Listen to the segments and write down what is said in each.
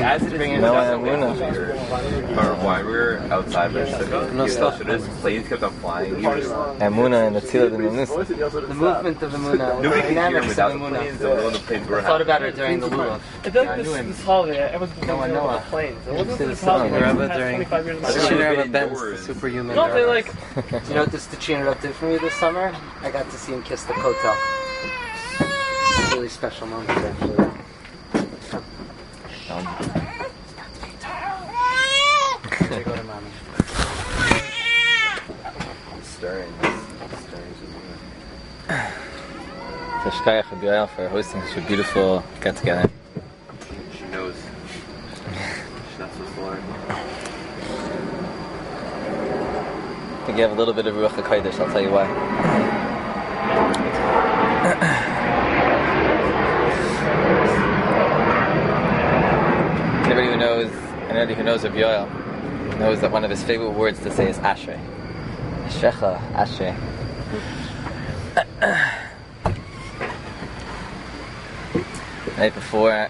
as it is bringing No, or why we were outside by Sukkah, no stuff. This planes kept on flying. Emunah and the Tzilah the Menusa. The movement of Emunah, the dynamics of Emunah. I thought about it during the Lulav. It does this holiday. Everyone's been on the planes. It wasn't this holiday. Rebbe during the Rebbe Ben's the superhuman. No, they like. You know what this the Rebbe did for me this summer? I got to see him kiss the kotel. It's a really special moment, actually. There you go to mommy. Stirring. Tashkayach Abiyah for hosting such a beautiful get together. She knows. She's not supposed to learn. I think you have a little bit of Ruach HaKodesh, I'll tell you why. Anybody who knows of Yoel knows that one of his favorite words to say is Ashrei. Ashrecha, Ashrei. Right before I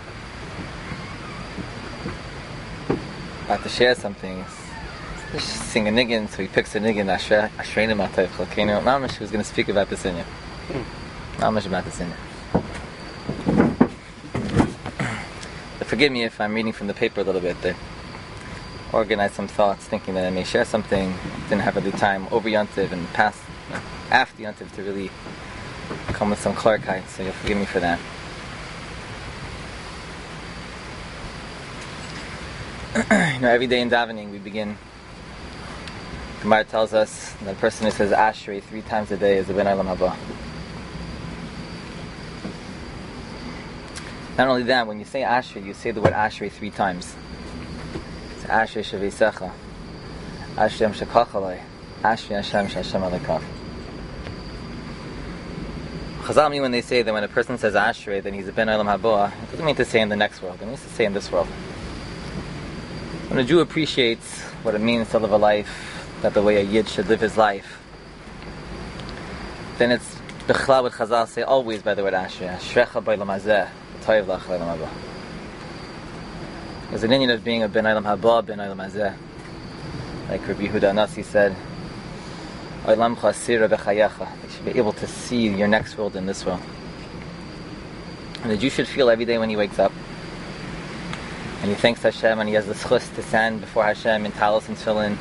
have to share something, just sing a niggin, so he picks a niggin, Ashreinu Matayv Chalkeinu. Mamash was going to speak about this in you. Mamash about this in you. Forgive me if I'm reading from the paper a little bit. They organized some thoughts, thinking that I may share something. Didn't have the time over Yontiv and past, after Yontiv to really come with some clarity. So you'll forgive me for that. Every day in davening we begin. Gemara tells us that a person who says Ashrei 3 times a day is a Ben Olam Haba. Not only that, when you say Ashrei, you say the word Ashrei 3 times. It's Ashrei Shaveisecha, Ashrei Yam Shekachalai, Ashrei Hashem Shashem Alekav. Chazal mean when they say that when a person says Ashrei, then he's a Ben Olam Haba, it doesn't mean to say in the next world, it means to say in this world. When a Jew appreciates what it means to live a life, that the way a Yid should live his life, then it's B'chlal what Chazal say always by the word Ashrei, Ashrecha B'olam Hazeh. There's an Indian of being a Ben Olam Haba, Ben Olam Hazeh. Like Rabbi Yehuda Anasi said, Olamcha Sira B'chayecha. You should be able to see your next world in this world. And the Jew should feel every day when he wakes up, and he thanks Hashem, and he has the schus to stand before Hashem in talis and tefillin,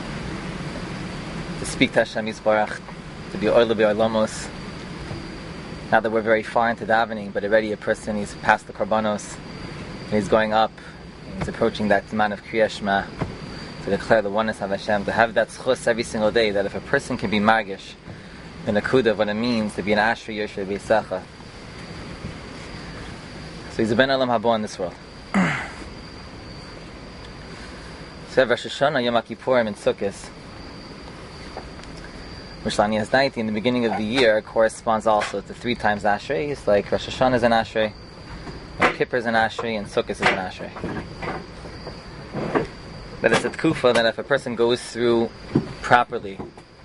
to speak to Hashem Yisbarach, to be oila b'olamos. Not that we're very far into davening, but already a person, he's past the Karbanos, and he's going up, and he's approaching that man of Kriya Shema, to declare the oneness of Hashem, to have that schus every single day, that if a person can be magish, in a kuda of what it means to be an Ashrei Yosher Beisacha. So he's a Ben Olam Haba in this world. So Rosh Hashanah, Yom Kippurim, and Sukkot, Rosh Hashanah Naiti in the beginning of the year corresponds also to 3 times Ashrei. It's like Rosh Hashanah is an Ashrei, Yom Kippur is an Ashrei, and Sukkot is an Ashrei. But it's a tkufa that if a person goes through properly,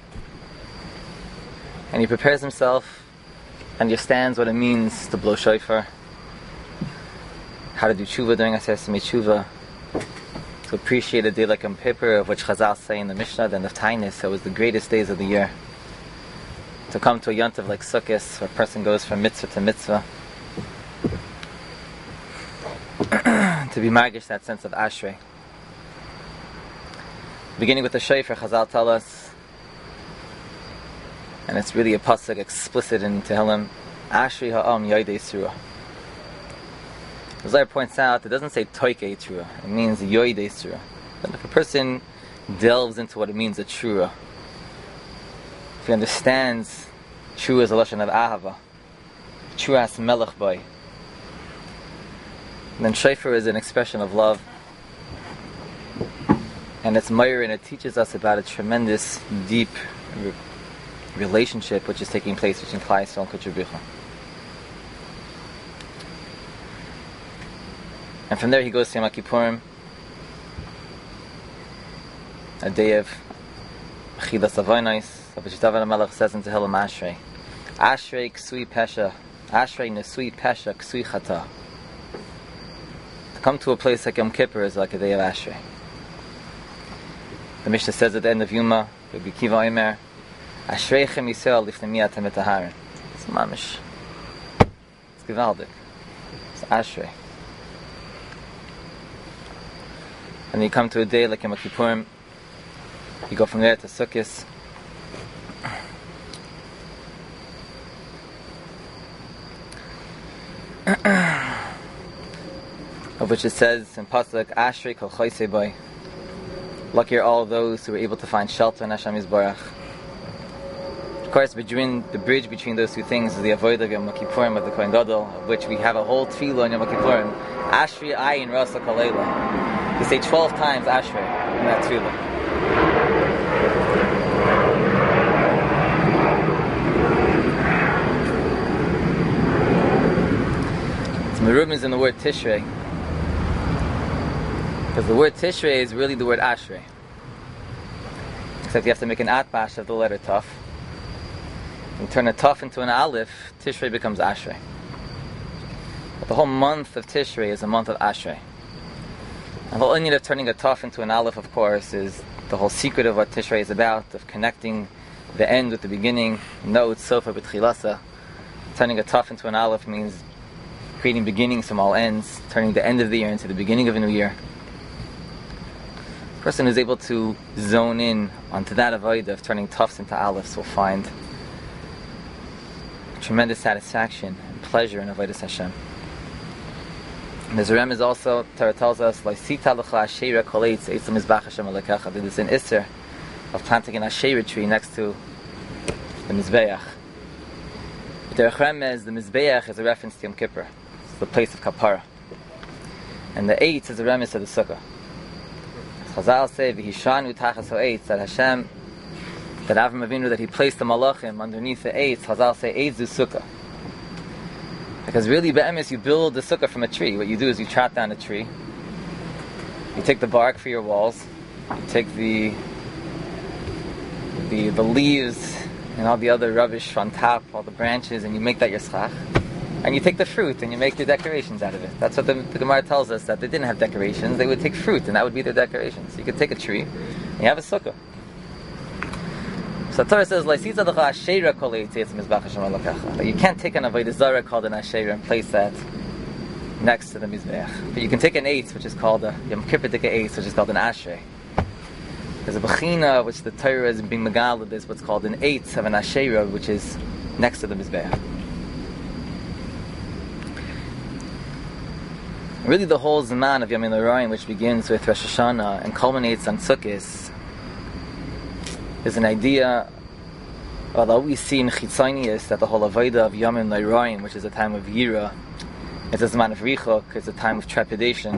and he prepares himself, understands what it means to blow shofar, how to do tshuva during Aseret Tshuva, to appreciate a day like Yom Kippur, of which Chazal say in the Mishnah, then the Tainis, it was the greatest days of the year. To come to a Yontiv like Sukkot, where a person goes from mitzvah to mitzvah, to be magish that sense of Ashrei. Beginning with the shofar, Chazal tell us, and it's really a pasuk explicit in Tehillim, Ashrei ha'am yoidei surah. The Zohar points out, it doesn't say toikei trua, it means yoidei surah. But if a person delves into what it means, a trua, if he understands trua is a lashon of ahava, trua as melech boy, then shofar is an expression of love, and it's meir, and it teaches us about a tremendous, deep relationship which is taking place between Klal Yisrael and Kodesh B'richa. And from there he goes to Yom Kippurim, a day of Chilas Avonos, of which David HaMelech says in Tehillim Ashrei, Ashrei ksui pesha, Ashrei nesui pesha ksui chata. To come to a place like Yom Kippur is like a day of Ashrei. The Mishnah says at the end of Yuma, Rabbi Kiva Omer, Ashreichem Yisrael lifnei mi'atem v'taharin. It's mamish. It's gewaldig. It's Ashrei. And then you come to a day like Yom Kippurim, you go from there to Sukkot. Of which it says in Pasuk, Ashrei kol choisei boi. Lucky are all those who were able to find shelter in Hashem Yisbarach. Of course, between the bridge between those two things is the avodah of Yom Kippurim of the Kohen Gadol, of which we have a whole tefillah in Yom Kippurim. Ashrei ayin rasa kalela. We say 12 times Ashrei in that tefillah. It's merubim in the word Tishrei. Because the word Tishrei is really the word Ashrei. Except you have to make an atbash of the letter Tuf. You turn a Tuf into an Aleph, Tishrei becomes Ashrei. But the whole month of Tishrei is a month of Ashrei. And the whole idea of turning a Tuf into an Aleph, of course, is the whole secret of what Tishrei is about, of connecting the end with the beginning. No, it's Sofa b'tchilasa. Turning a Tuf into an Aleph means creating beginnings from all ends, turning the end of the year into the beginning of a new year. A person who's able to zone in onto that avodah of turning tufs into alephs will find tremendous satisfaction and pleasure in avodas Hashem. And the Zerem is also, Torah tells us, "La'sita l'cha asheira kol eitz eitzam mizbach Hashem alekecha." There is an isser of planting an asheira tree next to the mizbeach. But the Remez, the mizbeach is a reference to Yom Kippur. It's the place of kapara, and the eitz is a reference to the sukkah. Chazal say, "V'hishanu tachas ha'eitz," that Hashem, that Avram Avinu, that He placed the malachim underneath the eitz. Chazal say, "Eitz du sukkah," because really, be'emes, you build the sukkah from a tree. What you do is you chop down a tree, you take the bark for your walls, you take the leaves and all the other rubbish on top, all the branches, and you make that your schach. And you take the fruit and you make your decorations out of it. That's what the Gemara tells us, that they didn't have decorations. They would take fruit and that would be their decorations. So you could take a tree and you have a sukkah. So Torah says, that you can't take an avodah zarah called an asherah and place that next to the mizbeach. But you can take an eitz, which is called a Yom Kippur eitz, which is called an ashrei. There's a bechina which the Torah is being megaled, is what's called an eitz of an asherah, which is next to the mizbeach. Really, the whole Zman of Yamin L'Roim, which begins with Rosh Hashanah and culminates on Sukkot, is an idea, although we see in Chitzonius that the whole Avodah of Yamin L'Roim, which is a time of Yira, it's a Zman of Richok, it's a time of trepidation.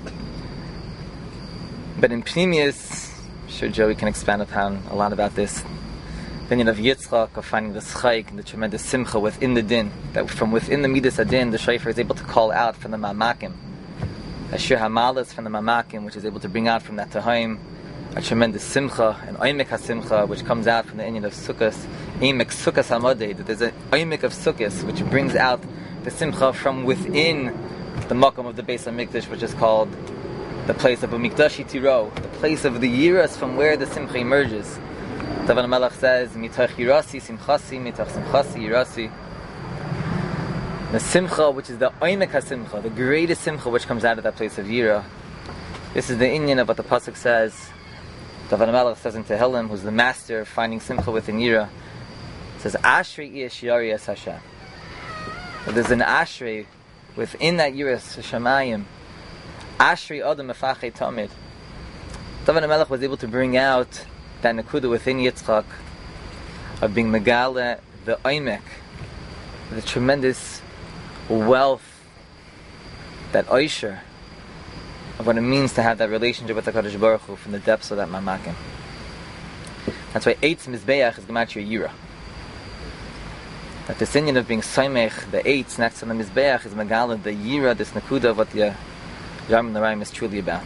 But in Pnimius, I'm sure Joey can expand upon a lot about this, the opinion of Yitzchak, of finding the Schaik and the tremendous Simcha within the Din, that from within the Midas Adin, the Shofar is able to call out from the Mamakim, Ashir Hamalas from the Mamakim, which is able to bring out from that Tahaim a tremendous Simcha, an Oymek HaSimcha, which comes out from the Inyan of Sukkot, Oymek Sukkot HaModeh, that there's an Oymek of Sukkot, which brings out the Simcha from within the Makom of the Beis HaMikdash, which is called the place of Umikdashi Tiro, the place of the Yiras from where the Simcha emerges. David HaMelech says, Mitach Yirasi Simchasi, Mitach Simchasi Yirasi. The Simcha, which is the Oymek HaSimcha, the greatest Simcha which comes out of that place of Yira. This is the Inyan of what the Pasuk says. David HaMelech says in Tehillim, who's the master of finding Simcha within Yira, says, Ashrei Ish Yari Es Hashem. There's an Ashrei within that Yiras Shamayim. Ashrei Adam Mefachei Tamid. David HaMelech was able to bring out that Nakuda within Yitzchak of being Megale, the Oymek, the tremendous wealth, that Oisher, of what it means to have that relationship with the HaKadosh Baruch Hu from the depths of that Mamakim. That's why Eitz Mizbeach is Gematria Yira. That the Inyan of being Soimech, the Eitz next to the Mizbeach, is Megale, the Yira, this Nakuda of what the Yamin L'Raim is truly about.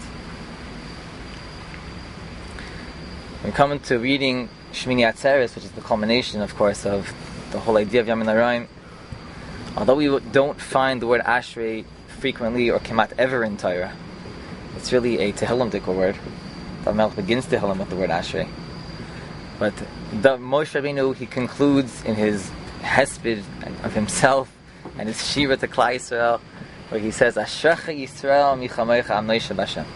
When we come into reading Shmini Atzeres, which is the culmination, of course, of the whole idea of Yamin L'Raim, although we don't find the word Ashrei frequently or kemat ever in Torah. It's really a Tehillim dikkur word. David HaMelech begins Tehillim with the word Ashrei. But the Moshe Rabbeinu, he concludes in his hesped of himself and his shira to Klal Yisrael, where he says, Ashrecha Yisrael michamecha am Noishe B'Hashem.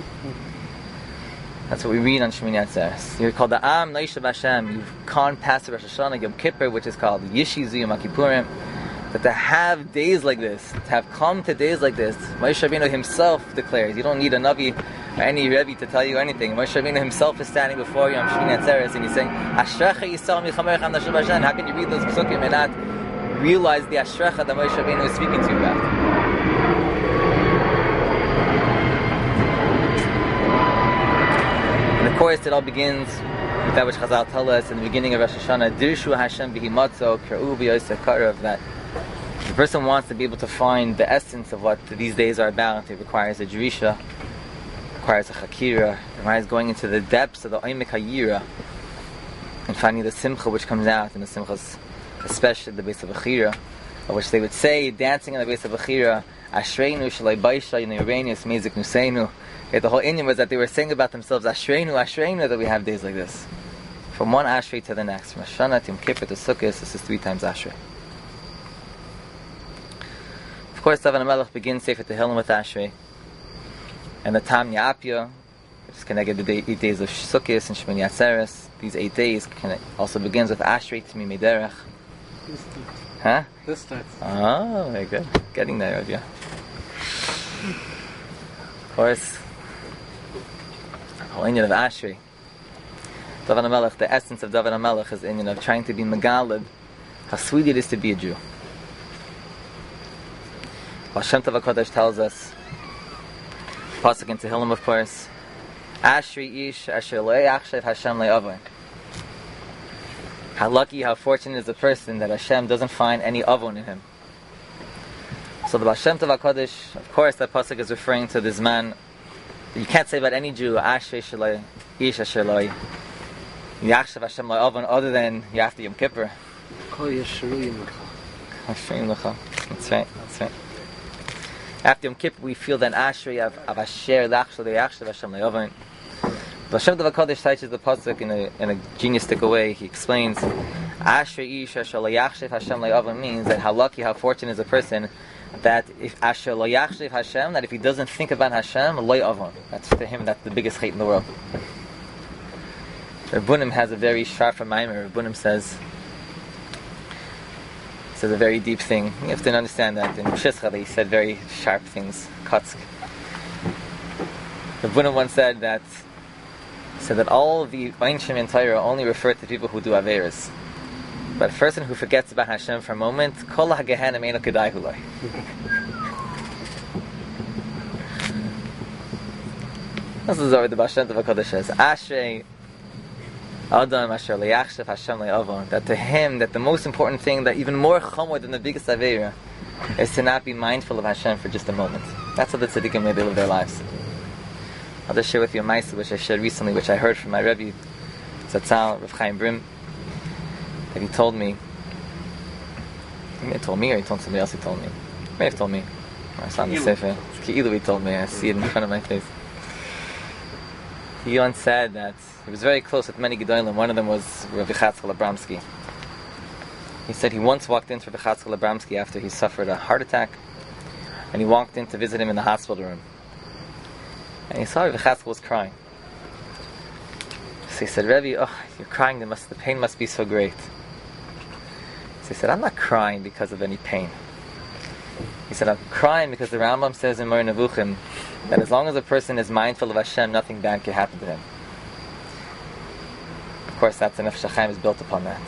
That's what we read on Shemini Atzeres. You're called the Am Noishe B'Hashem. You've gone past the Rosh Hashanah, Yom Kippur, which is called Yishizu Yom HaKippurim. But to have days like this, to have come to days like this, Moshe Rabbeinu himself declares, you don't need a Navi or any Rebbe to tell you anything. Moshe Rabbeinu himself is standing before you on Shemini Atzeres and he's saying, Ashrecha Yisrael michamecha am Noishe B'Hashem. How can you read those psukim and not realize the Ashrecha that Moshe Rabbeinu is speaking to you about? And of course, it all begins with that which Chazal tell us in the beginning of Rosh Hashanah, Dirshu Hashem b'himatzo k'r'u b'yoseh karav, that if the person wants to be able to find the essence of what these days are about, it requires a Jerisha, requires a Chakira, it requires going into the depths of the Oimek HaYira and finding the Simcha which comes out in the Simchas, especially the Beis HaBechira, of which they would say, dancing in the Beis HaBechira, Ashreinu shalai baisha yinei mezik nuseinu. The whole Indian was that they were saying about themselves, Ashreinu, Ashreinu, that we have days like this. From one Ashrei to the next. From Hashanah to Yom Kippur to Sukkot, this is 3 times Ashrei. Of course, David HaMelech begins Sefer Tehillim with Ashrei. And the Tam Ya'apya, which is connected to the 8 days of Sukkot and Shemini Atzeres. These 8 days also begins with Ashrei Tmimei Derech. Huh? This starts. Oh, very good. Getting there, Rav. Of course, the whole Indian of Ashrei. David HaMelech, the essence of David HaMelech is the Indian of trying to be Megaled, how sweet it is to be a Jew. Baal Shem Tov HaKadosh tells us, Pasuk in Tehillim, of course, Ashrei ish asher lo yachshav Hashem le'avon. How lucky, how fortunate is the person that Hashem doesn't find any avon in him. So the Baal Shem Tov HaKadosh, of course, that pasuk is referring to this man. You can't say about any Jew, Ashrei shaloi ish asher lo yachshav Hashem le'avon, other than after Yom Kippur. That's right. After Yom Kippur, we feel that Ashrei of Asher lachshel yachshav Hashem le'avon. Baal Shem Tov HaKadosh teaches the pasuk in a geniustic way. He explains, Ashrei ish asher lo yachshav Hashem le'avon means that how lucky, how fortunate is a person that if Asher lo yachshav Hashem, that if he doesn't think about Hashem, lo yavon. That's to him, that's the biggest hate in the world. Reb Bunim has a very sharp reminder. Reb Bunim says a very deep thing. You have to understand that in Shescha he said very sharp things. Kotsk. Reb Bunim once said that all of the Einshim in Torah only refer to people who do Averas. But a person who forgets about Hashem for a moment, Kol HaGehenim Eino Kedai Hu Lo. This is over the Baal Shem Tov HaKadosh says, Ashrei Adam Asher Le'achshav Hashem Le'avon. That to him, that the most important thing, that even more chomor than the biggest Avera, is to not be mindful of Hashem for just a moment. That's how the tzaddikim may live their lives. I'll just share with you a ma'aseh which I shared recently, which I heard from my Rebbe, Zatzal, Rav Chaim Brim, that he told me. He told me, or he told somebody else. He told me. He may have told me. I saw in the sefer. It's Ki'ilu he told me. I see it in front of my face. He once said that he was very close with many Gedolim. One of them was Rav Yechatzkel Abramsky. He said he once walked into Rav Yechatzkel Abramsky after he suffered a heart attack, and he walked in to visit him in the hospital room. And he saw Rav Yechatzkel was crying. So he said, Rebbe, you're crying. The pain must be so great. So he said, I'm not crying because of any pain. He said, I'm crying because the Rambam says in Moreh Nevuchim that as long as a person is mindful of Hashem, nothing bad can happen to him. Of course, that's enough. Shachaim is built upon that.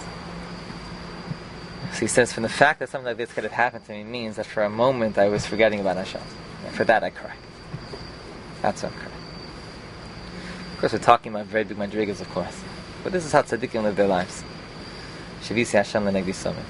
So he says, from the fact that something like this could have happened to me means that for a moment I was forgetting about Hashem. And for that I cry. That's what I'm crying. Of course, we're talking about very big madrigas, of course. But this is how tzaddikim live their lives. Shavisi Hashem lenegdi somen.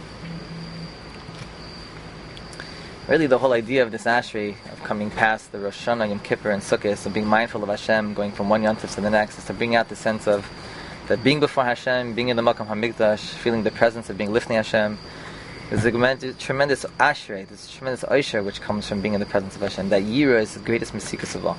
Really, the whole idea of this Ashrei, of coming past the Rosh Hashanah, Yom Kippur, and Sukkot, and being mindful of Hashem, going from one Yontif to the next, is to bring out the sense of that being before Hashem, being in the Makam HaMikdash, feeling the presence of being lifnei Hashem, There's a tremendous ashrei, there's a tremendous oisher which comes from being in the presence of Hashem. That yira is the greatest mesikus of all.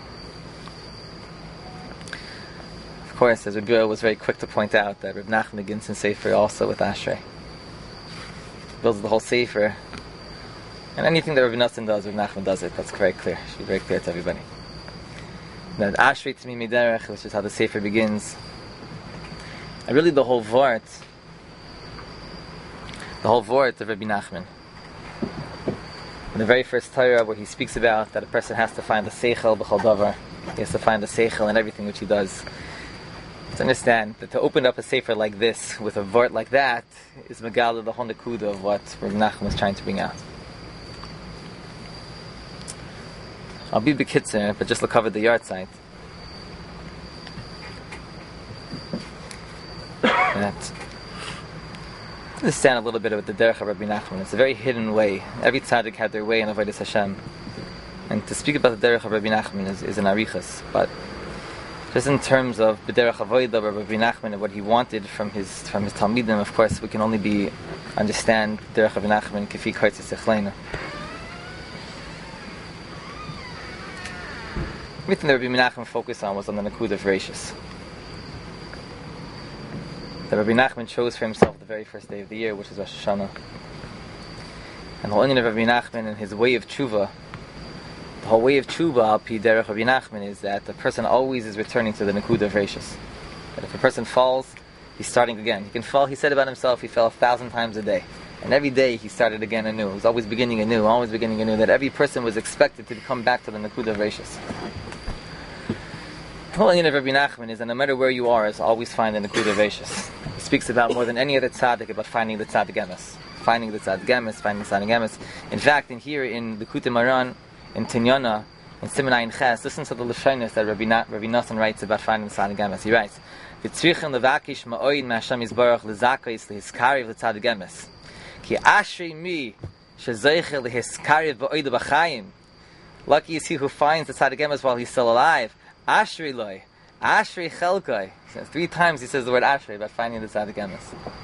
Of course, as Rabbi Yoel was very quick to point out, that Reb Nachman begins in Sefer also with ashrei. Builds the whole Sefer. And anything that Rabbi Nosson does, Reb Nachman does it. That's very clear. It should be very clear to everybody. That ashrei t'mimei derech, which is how the Sefer begins. And really the whole vort of Rabbi Nachman. In the very first Torah, where he speaks about that a person has to find the seichel b'chol davar. He has to find the seichel in everything which he does. To understand that to open up a sefer like this with a vort like that is megala the whole nekuda of what Rabbi Nachman was trying to bring out. I'll be bekitzer, but just look over the yard site. That understand a little bit about the derech of Rabbi Nachman. It's a very hidden way. Every tzaddik had their way in avodas Hashem, and to speak about the derech of Rabbi Nachman is an arichas. But just in terms of the derech avodah of Rabbi Nachman and what he wanted from his talmidim, of course, we can only understand the derech of Rabbi Nachman kifi kartzis echleina. Everything that Rabbi Nachman focused on was on the Nakud of Reishis. That Rabbi Nachman chose for himself the very first day of the year, which is Rosh Hashanah. And the whole inyan of Rabbi Nachman and his way of tshuva, the whole way of tshuva, al pi derech Rabbi Nachman, is that the person always is returning to the Nakud of Reishis. That if a person falls, he's starting again. He can fall, he said about himself, he fell 1,000 times a day. And every day he started again anew. He was always beginning anew, that every person was expected to come back to the Nakud of Reishis. The whole inyan of Rabbi Nachman is that no matter where you are, is always find the Nakud of Reishis. He speaks about more than any other tzaddik about finding the tzaddik emes. Finding the tzaddik emes. In fact, in Likutei Moharan, in Tinyana, in Siman Ayin Ches, listen to the Lashonos that Rabbi Nosson writes about finding the tzaddik emes. He writes, "V'tzrichen levakish ma'oid me'Hashem yisbarach lezakos lehiskariv letzaddik emes. Ki ashrei mi shezeichel lehiskariv ba'oid b'chayim. Lucky is he who finds the tzaddik emes while he's still alive. Ashrei loy, ashrei chelkoi." 3 times he says the word ashrei about finding the tzaddik emes.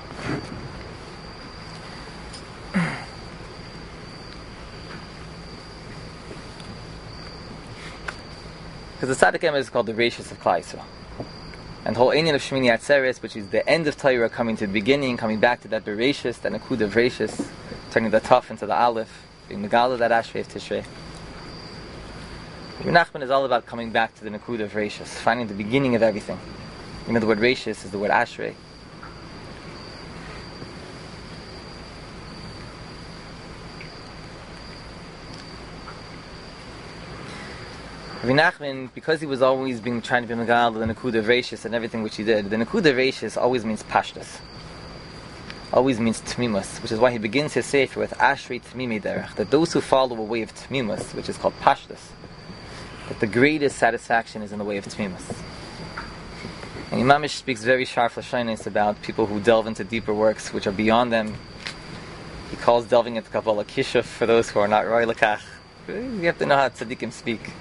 Because the tzaddik emes is called the Reishis of Klal Yisrael. And the whole inyan of Shmini Atzeres, which is the end of Torah, coming to the beginning, coming back to that Bereishis, that Nakud of Reishis, turning the Taf into the Aleph, being Megala that Ashrei of Tishrei. Rabbi Nachman is all about coming back to the Nakud of Reishis, finding the beginning of everything. You know, the word Reishis is the word Ashrei. Rabbi Nachman, because he was always trying to be Megal, the Nakud of Reishis and everything which he did, the Nakud of Reishis always means Pashtus. Always means Tmimus, which is why he begins his Sefer with Ashrei Tmimei Derech, that those who follow a way of Tmimus, which is called Pashtus, that the greatest satisfaction is in the way of Tmimus. And Imamish speaks very sharp Lashonos about people who delve into deeper works which are beyond them. He calls delving into Kabbalah Kishuf for those who are not Roy Lakach. You have to know how tzaddikim speak.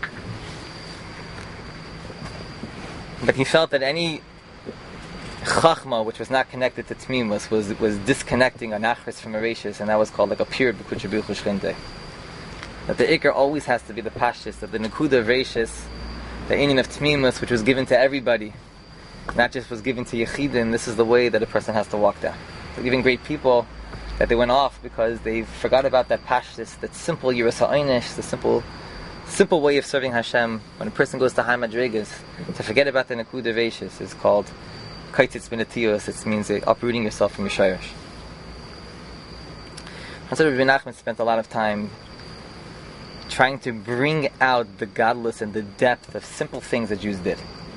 But he felt that any chachma which was not connected to Tmimus was disconnecting an achris from a reishis, and that was called like a pure b'kuchabil chushchinte. That the ikar always has to be the pashtus of the nekuda of reishis, the inyan of Tmimus, which was given to everybody, not just was given to Yechidin. This is the way that a person has to walk down. So even great people, that they went off because they forgot about that pashtus, that simple yiras ha'onish, the simple way of serving Hashem. When a person goes to High Madrigas, to forget about the Nakuda Reishis is called Kaitzitz Benatios. It means uprooting yourself from your shayrish. That's why Rabbi Nachman spent a lot of time trying to bring out the godless and the depth of simple things that Jews did.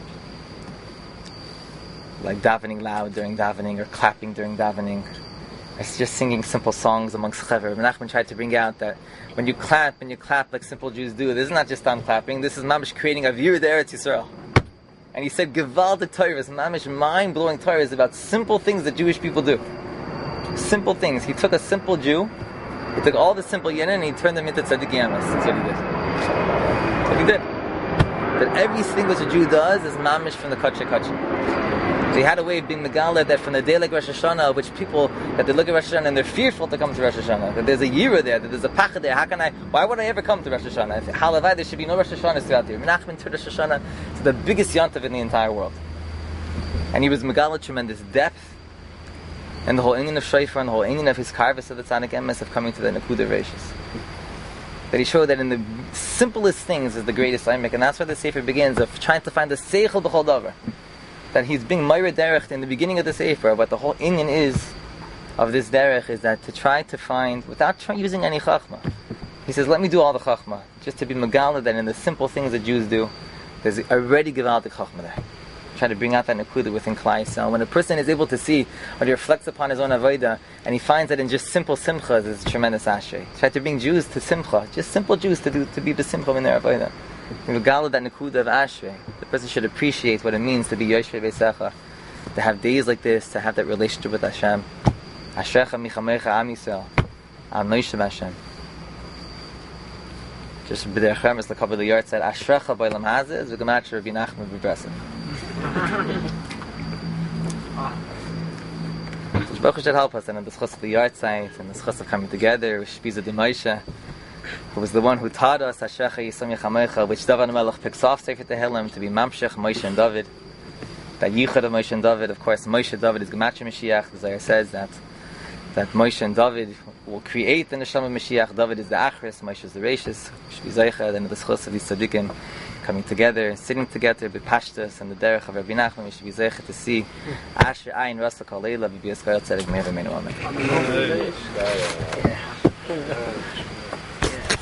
Like davening loud during davening, or clapping during davening, or just singing simple songs amongst chaver. Rabbi Nachman tried to bring out that when you clap like simple Jews do, this is not just on clapping, this is mamish creating a view of the Eretz Yisrael. And he said, Gewalt Torahs, mamish mind-blowing Torahs about simple things that Jewish people do. Simple things. He took a simple Jew, he took all the simple Yenin and he turned them into tzaddik yamas. That's what he did. That's what he did. That everything which a Jew does is mamish from the Kacheh Kacheh. So he had a way of being Megala that from the day like Rosh Hashanah, which people, that they look at Rosh Hashanah and they're fearful to come to Rosh Hashanah, that there's a yira there, that there's a pacha there, why would I ever come to Rosh Hashanah? If halavai, there should be no Rosh Hashanah throughout the year. Menachem to Rosh Hashanah, it's the biggest yontav in the entire world. And he was Megala tremendous depth, and the whole inyan of Shofar and the whole inyan of his karvas of the tzaddik emes of coming to the Nekuda Reishis. That he showed that in the simplest things is the greatest aymek, and that's where the Sefer begins, of trying to find the seichel b'chol davar. That he's being Meir derech in the beginning of the Sefer. What the whole inyan is of this derech is that to try to find, without using any chachma. He says, let me do all the chachma, just to be megala that in the simple things that Jews do, there's already givaldik chachma there. Try to bring out that nekuda within Klal Yisrael. When a person is able to see, when he reflects upon his own avodah, and he finds that in just simple simchas is a tremendous ashrei. Try to bring Jews to simcha, just simple Jews to be besimcha in their avodah. Regardless that nekuda of ashrei, the person should appreciate what it means to be yoshvei beisecha, to have days like this, to have that relationship with Hashem. Ashrecha michamecha am Yisrael, am noishav Hashem. Just b'derech remes the cover of the yard said, Ashrecha b'olam hazeh v'gematcha Rabbi Nachman b'Breslev. So Baruch should help us, and in the schus of the yard site, and the schus of coming together with Shpiza de Moshe, who was the one who taught us Ashrecha Yisam Yechamecha, which David Melech picks off Sefer Tehillim to be Mamshech Moshe and David. That Yichud of Moshe and David, of course, Moshe David is Gematria Mashiach. The Zohar says that Moshe and David will create the Neshama Mashiach. David is the Achris, Moshe is the Reishis. Should be Zeicha, then the schus of these tzaddikim coming together, sitting together, b'pashtus, and the derech of Rabbi Nachman, we should be zeicha to see Asher Ayin Rasa Kol Leila, v'bi Yisrael Tzedek Meir V'meinu Amen.